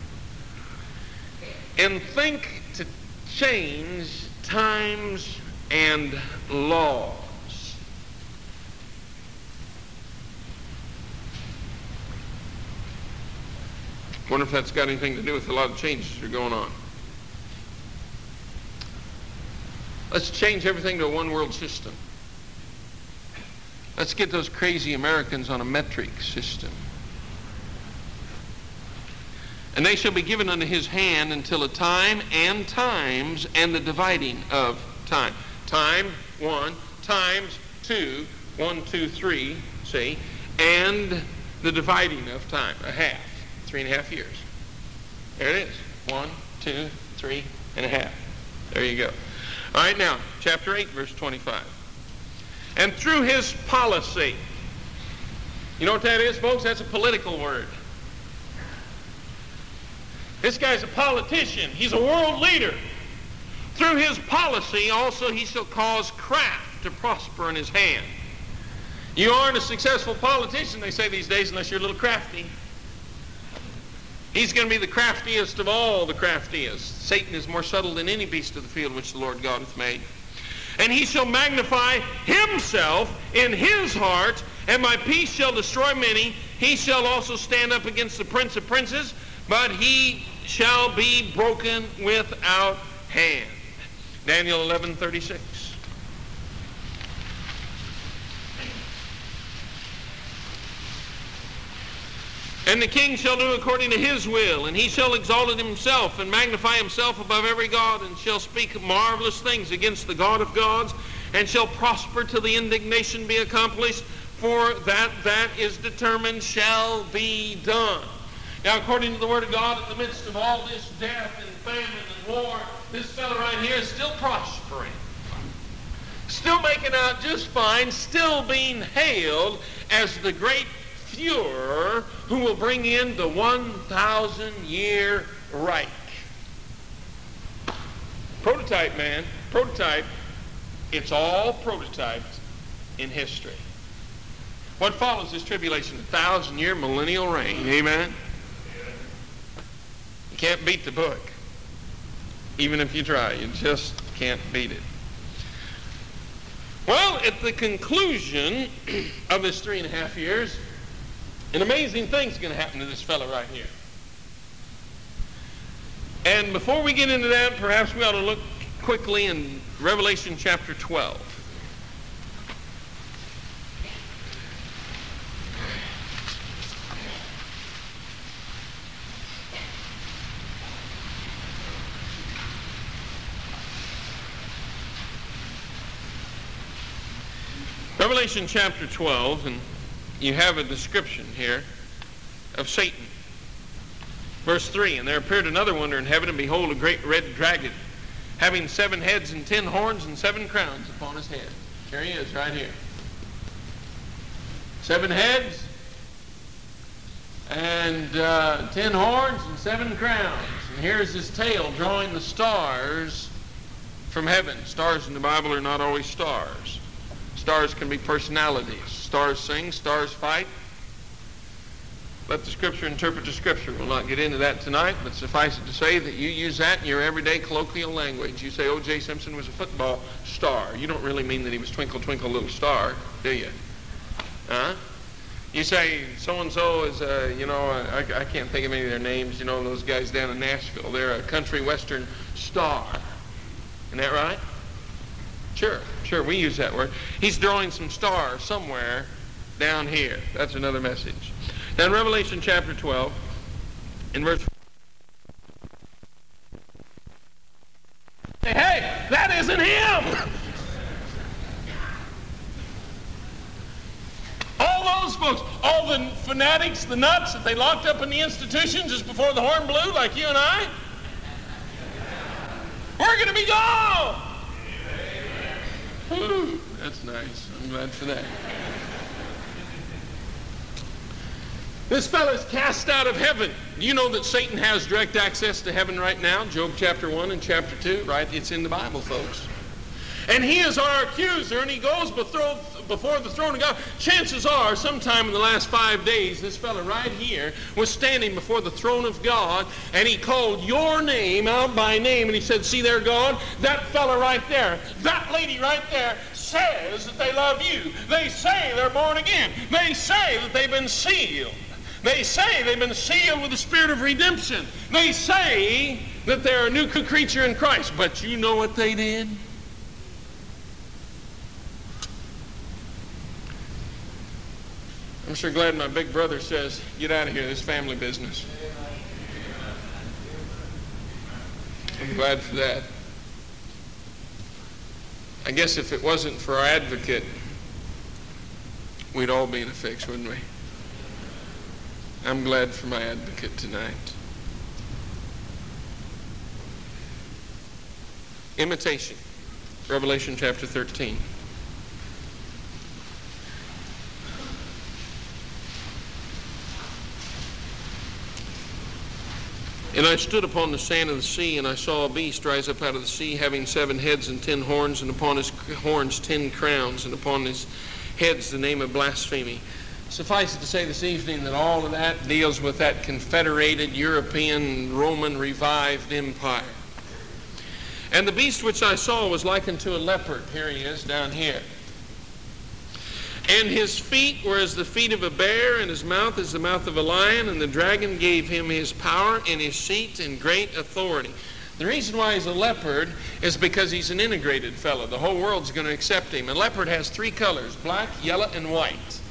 And think to change times and laws. Wonder if that's got anything to do with a lot of changes that are going on. Let's change everything to a one world system. Let's get those crazy Americans on a metric system. And they shall be given unto his hand until a time and times and the dividing of time. Time, one, times, two, one, two, three, see, and the dividing of time, a half, three and a half years. There it is, one, two, three and a half. There you go. All right, now, chapter eight, verse twenty-five. And through his policy, you know what that is, folks? That's a political word. This guy's a politician. He's a world leader. Through his policy also he shall cause craft to prosper in his hand. You aren't a successful politician, they say these days, unless you're a little crafty. He's going to be the craftiest of all the craftiest. Satan is more subtle than any beast of the field which the Lord God hath made. And he shall magnify himself in his heart, and my peace shall destroy many. He shall also stand up against the prince of princes, but he shall be broken without hand. Daniel eleven thirty-six. And the king shall do according to his will, and he shall exalt himself and magnify himself above every god, and shall speak marvelous things against the God of gods, and shall prosper till the indignation be accomplished, for that that is determined shall be done. Now, according to the Word of God, in the midst of all this death and famine and war, this fellow right here is still prospering. Still making out just fine, still being hailed as the great Führer who will bring in the one thousand year Reich. Prototype, man. Prototype. It's all prototyped in history. What follows this tribulation? A thousand year millennial reign. Amen? You can't beat the book. Even if you try, you just can't beat it. Well, at the conclusion of this three and a half years, an amazing thing's going to happen to this fellow right here. And before we get into that, perhaps we ought to look quickly in Revelation chapter twelve. Revelation chapter twelve, and you have a description here of Satan. Verse three, and there appeared another wonder in heaven, and behold, a great red dragon, having seven heads and ten horns and seven crowns upon his head. Here he is, right here. Seven heads and uh, ten horns and seven crowns. And here's his tail drawing the stars from heaven. Stars in the Bible are not always stars. Stars can be personalities. Stars sing, stars fight. Let the Scripture interpret the Scripture. We'll not get into that tonight, but suffice it to say that you use that in your everyday colloquial language. You say O J Simpson was a football star. You don't really mean that he was twinkle, twinkle, little star, do you? Huh? You say so-and-so is, uh, you know, I, I can't think of any of their names, you know, those guys down in Nashville. They're a country western star. Isn't that right? Sure, sure, we use that word. He's drawing some stars somewhere down here. That's another message. Now in Revelation chapter twelve, in verse Hey, hey, that isn't him! All those folks, all the fanatics, the nuts that they locked up in the institution just before the horn blew, like you and I, we're going to be gone! Whew, that's nice. I'm glad for that. This fellow's cast out of heaven. You know that Satan has direct access to heaven right now? Job chapter one and chapter two, right? It's in the Bible, folks. And he is our accuser, and he goes before the throne of God. Chances are, sometime in the last five days, this fellow right here was standing before the throne of God, and he called your name out by name, and he said, see there, God, that fellow right there, that lady right there says that they love you. They say they're born again. They say that they've been sealed. They say they've been sealed with the spirit of redemption. They say that they're a new creature in Christ. But you know what they did? I'm sure glad my big brother says, get out of here, this family business. I'm glad for that. I guess if it wasn't for our advocate, we'd all be in a fix, wouldn't we? I'm glad for my advocate tonight. Imitation. Revelation chapter thirteen. And I stood upon the sand of the sea, and I saw a beast rise up out of the sea, having seven heads and ten horns, and upon his horns ten crowns, and upon his heads the name of blasphemy. Suffice it to say this evening that all of that deals with that confederated European Roman revived empire. And the beast which I saw was like unto a leopard. Here he is down here. And his feet were as the feet of a bear, and his mouth as the mouth of a lion, and the dragon gave him his power and his seat and great authority. The reason why he's a leopard is because he's an integrated fellow. The whole world's going to accept him. A leopard has three colors, black, yellow, and white.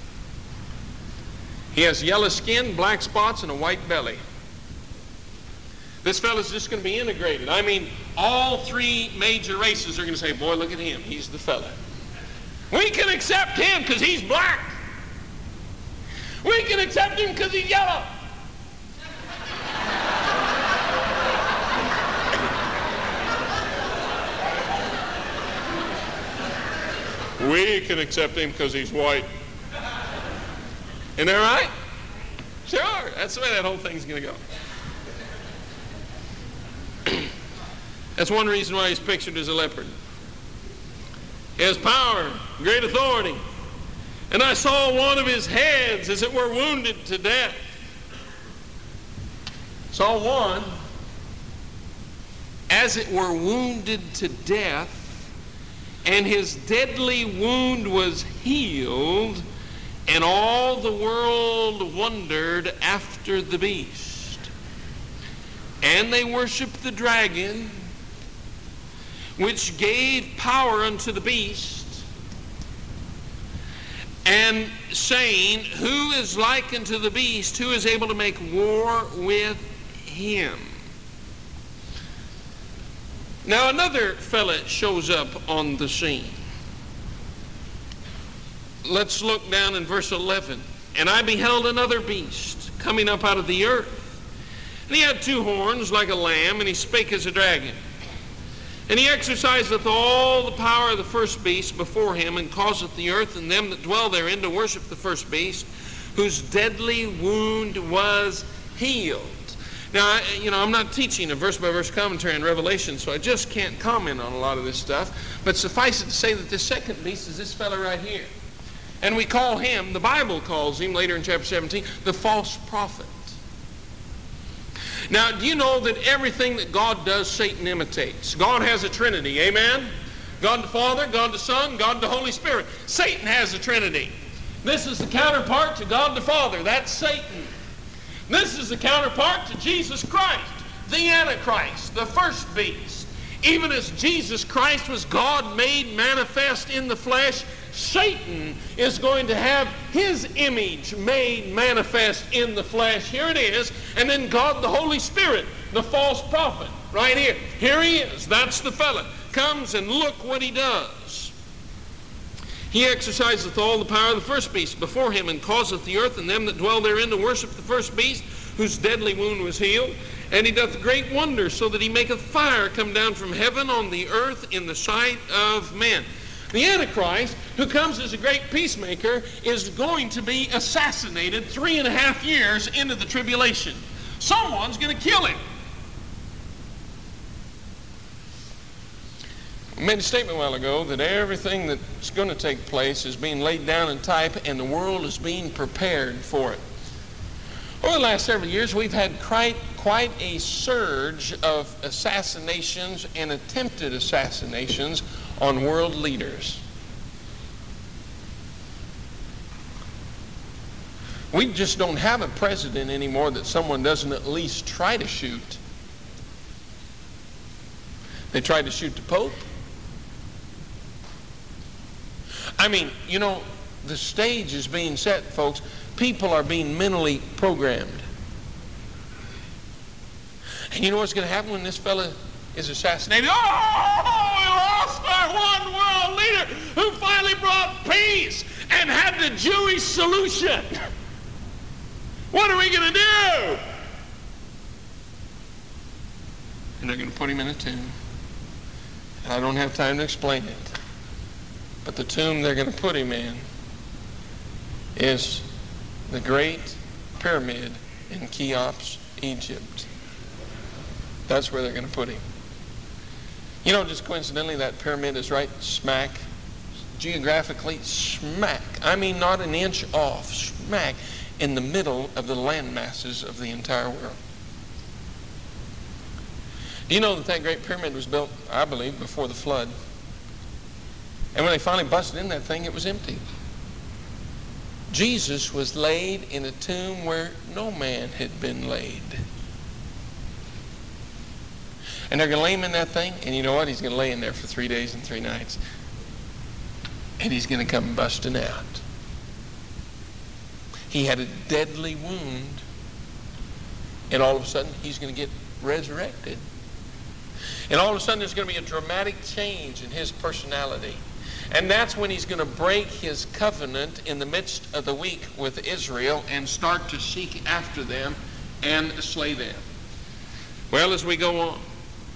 He has yellow skin, black spots, and a white belly. This fellow's just going to be integrated. I mean, all three major races are going to say, boy, look at him. He's the fella. We can accept him because he's black. We can accept him because he's yellow. We can accept him because he's white. Isn't that right? Sure. That's the way that whole thing's going to go. That's one reason why he's pictured as a leopard. He has power, great authority. And I saw one of his heads as it were wounded to death. Saw one as it were wounded to death, and his deadly wound was healed, and all the world wondered after the beast. And they worshiped the dragon, which gave power unto the beast, and saying, who is like unto the beast, who is able to make war with him? Now another fella shows up on the scene. Let's look down in verse eleven. And I beheld another beast coming up out of the earth. And he had two horns like a lamb, and he spake as a dragon. And he exerciseth all the power of the first beast before him, and causeth the earth and them that dwell therein to worship the first beast, whose deadly wound was healed. Now, I, you know, I'm not teaching a verse-by-verse commentary on Revelation, so I just can't comment on a lot of this stuff. But suffice it to say that this second beast is this fellow right here. And we call him, the Bible calls him later in chapter seventeen, the false prophet. Now, do you know that everything that God does, Satan imitates? God has a Trinity, amen? God the Father, God the Son, God the Holy Spirit. Satan has a Trinity. This is the counterpart to God the Father. That's Satan. This is the counterpart to Jesus Christ, the Antichrist, the first beast. Even as Jesus Christ was God made manifest in the flesh, Satan is going to have his image made manifest in the flesh. Here it is. And then God the Holy Spirit, the false prophet, right here. Here he is. That's the fella. Comes and look what he does. He exerciseth all the power of the first beast before him, and causeth the earth and them that dwell therein to worship the first beast, whose deadly wound was healed. And he doth great wonders, so that he maketh fire come down from heaven on the earth in the sight of men. The Antichrist, who comes as a great peacemaker, is going to be assassinated three and a half years into the tribulation. Someone's going to kill him. I made a statement a while ago that everything that's going to take place is being laid down in type, and the world is being prepared for it. Over the last several years, we've had quite, quite a surge of assassinations and attempted assassinations on world leaders. We just don't have a president anymore that someone doesn't at least try to shoot. They tried to shoot the Pope. I mean, you know, the stage is being set, folks. People are being mentally programmed. And you know what's going to happen when this fella is assassinated? Oh, we lost our one world leader who finally brought peace and had the Jewish solution. What are we going to do? And they're going to put him in a tomb. And I don't have time to explain it. But the tomb they're going to put him in is the Great Pyramid in Cheops, Egypt. That's where they're going to put him. You know, just coincidentally, that pyramid is right smack, geographically smack, I mean not an inch off, smack in the middle of the land masses of the entire world. Do you know that that Great Pyramid was built, I believe, before the flood? And when they finally busted in that thing, it was empty. Jesus was laid in a tomb where no man had been laid. And they're going to lay him in that thing, and you know what? He's going to lay in there for three days and three nights. And he's going to come busting out. He had a deadly wound, and all of a sudden he's going to get resurrected. And all of a sudden there's going to be a dramatic change in his personality. And that's when he's going to break his covenant in the midst of the week with Israel and start to seek after them and slay them. Well, as we go on,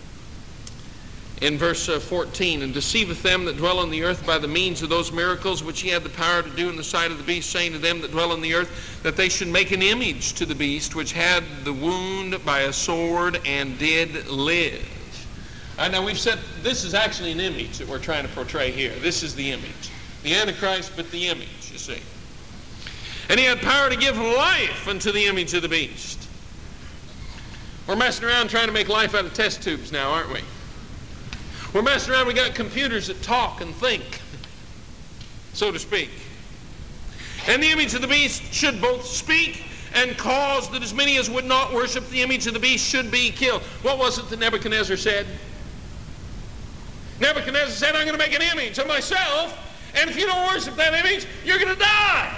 in verse uh, fourteen, and deceiveth them that dwell on the earth by the means of those miracles which he had the power to do in the sight of the beast, saying to them that dwell on the earth that they should make an image to the beast which had the wound by a sword and did live. Right, now we've said this is actually an image that we're trying to portray here. This is the image. The Antichrist, but the image, you see. And he had power to give life unto the image of the beast. We're messing around trying to make life out of test tubes now, aren't we? We're messing around. We got computers that talk and think, so to speak. And the image of the beast should both speak and cause that as many as would not worship the image of the beast should be killed. What was it that Nebuchadnezzar said? Nebuchadnezzar said, I'm going to make an image of myself, and if you don't worship that image, you're going to die.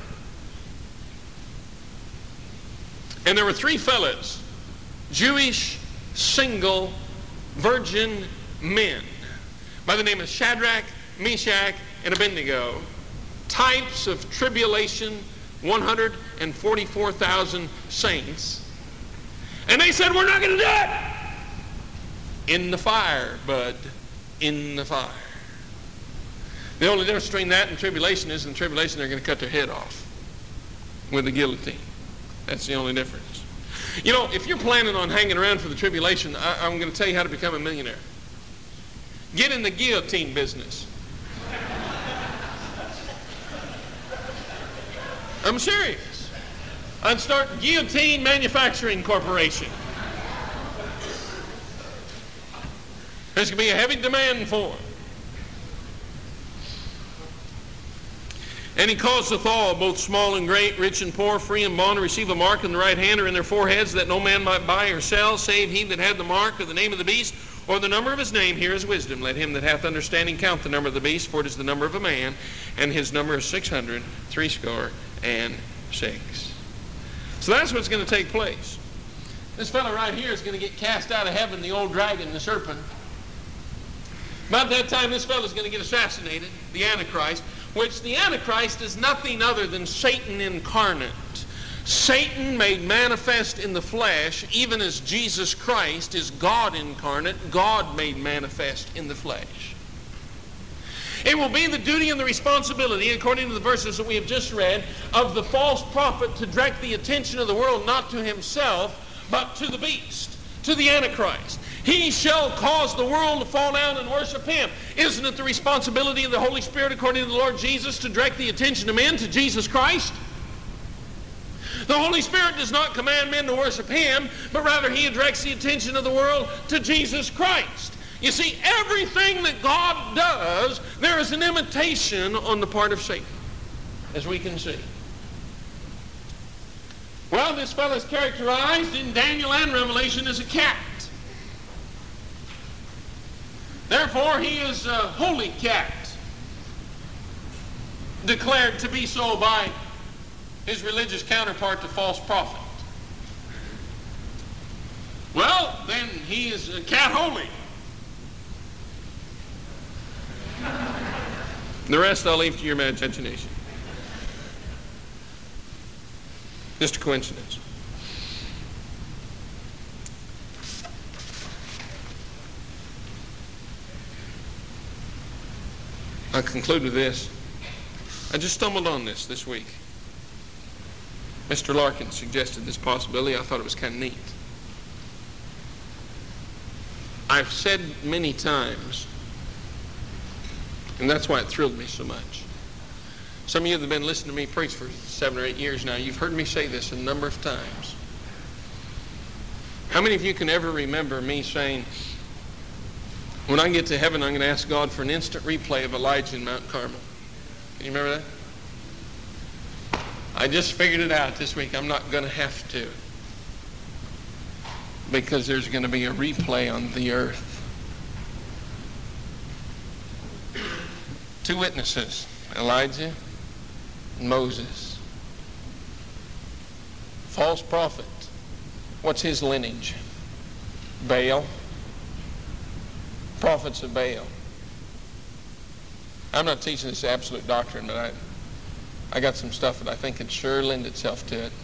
And there were three fellows, Jewish, single, virgin men, by the name of Shadrach, Meshach, and Abednego, types of tribulation, one hundred forty-four thousand saints. And they said, we're not going to do it. In the fire, bud. In the fire. The only difference between that and tribulation is in tribulation they're going to cut their head off with the guillotine. That's the only difference. You know, if you're planning on hanging around for the tribulation, I, I'm going to tell you how to become a millionaire. Get in the guillotine business. I'm serious. I'd start Guillotine Manufacturing Corporation. There's going to be a heavy demand for them. And he causeth all, both small and great, rich and poor, free and bond, to receive a mark in the right hand or in their foreheads, that no man might buy or sell, save he that had the mark of the name of the beast, or the number of his name. Here is wisdom. Let him that hath understanding count the number of the beast, for it is the number of a man, and his number is six hundred, threescore, and six. So that's what's going to take place. This fellow right here is going to get cast out of heaven, the old dragon, the serpent. About that time, this fellow is going to get assassinated, the Antichrist, which the Antichrist is nothing other than Satan incarnate. Satan made manifest in the flesh, even as Jesus Christ is God incarnate, God made manifest in the flesh. It will be the duty and the responsibility, according to the verses that we have just read, of the false prophet to direct the attention of the world not to himself, but to the beast, to the Antichrist. He shall cause the world to fall down and worship him. Isn't it the responsibility of the Holy Spirit, according to the Lord Jesus, to direct the attention of men to Jesus Christ? The Holy Spirit does not command men to worship him, but rather he directs the attention of the world to Jesus Christ. You see, everything that God does, there is an imitation on the part of Satan, as we can see. Well, this fellow is characterized in Daniel and Revelation as a cat. Therefore, he is a holy cat, declared to be so by his religious counterpart, the false prophet. Well, then he is a cat holy. The rest I'll leave to your imagination. Just a coincidence. I'll conclude with this. I just stumbled on this this week. Mister Larkin suggested this possibility. I thought it was kind of neat. I've said many times, and that's why it thrilled me so much. Some of you that have been listening to me preach for seven or eight years now, you've heard me say this a number of times. How many of you can ever remember me saying, when I get to heaven, I'm going to ask God for an instant replay of Elijah in Mount Carmel? Can you remember that? I just figured it out this week. I'm not going to have to, because there's going to be a replay on the earth. Two witnesses, Elijah and Moses. False prophet. What's his lineage? Baal. Prophets of Baal. I'm not teaching this absolute doctrine, but I, I got some stuff that I think could sure lend itself to it.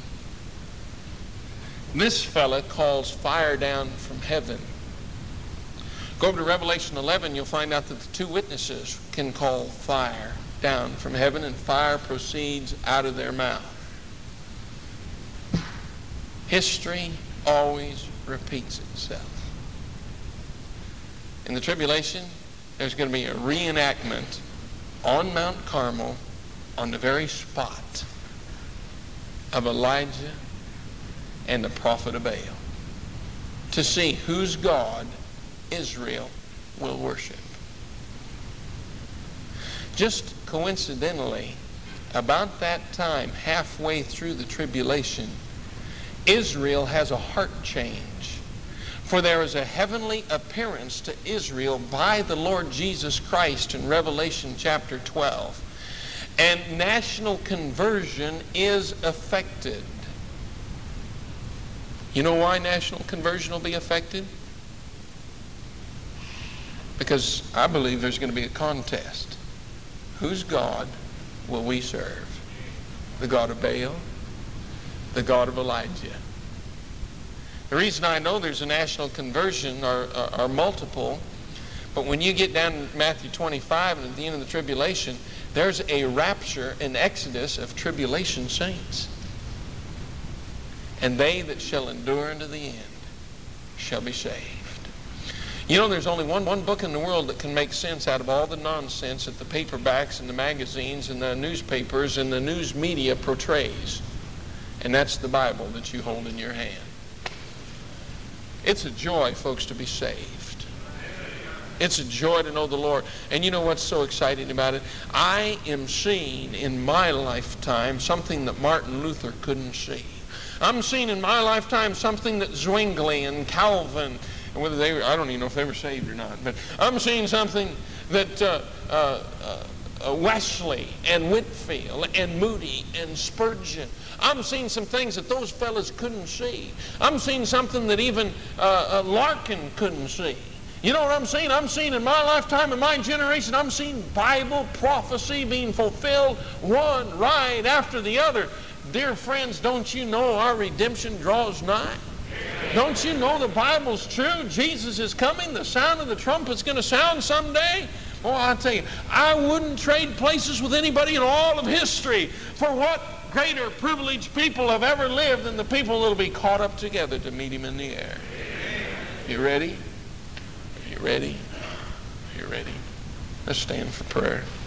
This fella calls fire down from heaven. Go over to Revelation eleven, you'll find out that the two witnesses can call fire down from heaven, and fire proceeds out of their mouth. History always repeats itself. In the tribulation, there's going to be a reenactment on Mount Carmel, on the very spot of Elijah and the prophet of Baal, to see whose God Israel will worship. Just coincidentally, about that time, halfway through the tribulation, Israel has a heart change. For there is a heavenly appearance to Israel by the Lord Jesus Christ in Revelation chapter twelve. And national conversion is affected. You know why national conversion will be affected? Because I believe there's going to be a contest. Whose God will we serve? The God of Baal? The God of Elijah? The reason I know there's a national conversion are, are, are multiple, but when you get down to Matthew twenty-five and at the end of the tribulation, there's a rapture, an exodus of tribulation saints. And they that shall endure unto the end shall be saved. You know, there's only one, one book in the world that can make sense out of all the nonsense that the paperbacks and the magazines and the newspapers and the news media portrays. And that's the Bible that you hold in your hand. It's a joy, folks, to be saved. It's a joy to know the Lord. And you know what's so exciting about it? I am seeing in my lifetime something that Martin Luther couldn't see. I'm seeing in my lifetime something that Zwingli and Calvin, and whether they were, I don't even know if they were saved or not, but I'm seeing something that uh, uh, uh, Wesley and Whitfield and Moody and Spurgeon, I'm seeing some things that those fellas couldn't see. I'm seeing something that even uh, uh, Larkin couldn't see. You know what I'm seeing? I'm seeing in my lifetime, in my generation, I'm seeing Bible prophecy being fulfilled one right after the other. Dear friends, don't you know our redemption draws nigh? Don't you know the Bible's true? Jesus is coming. The sound of the trumpet's going to sound someday. Oh, I tell you, I wouldn't trade places with anybody in all of history. For what greater privileged people have ever lived than the people that will be caught up together to meet him in the air. You ready? Are you ready? Are you ready? Let's stand for prayer.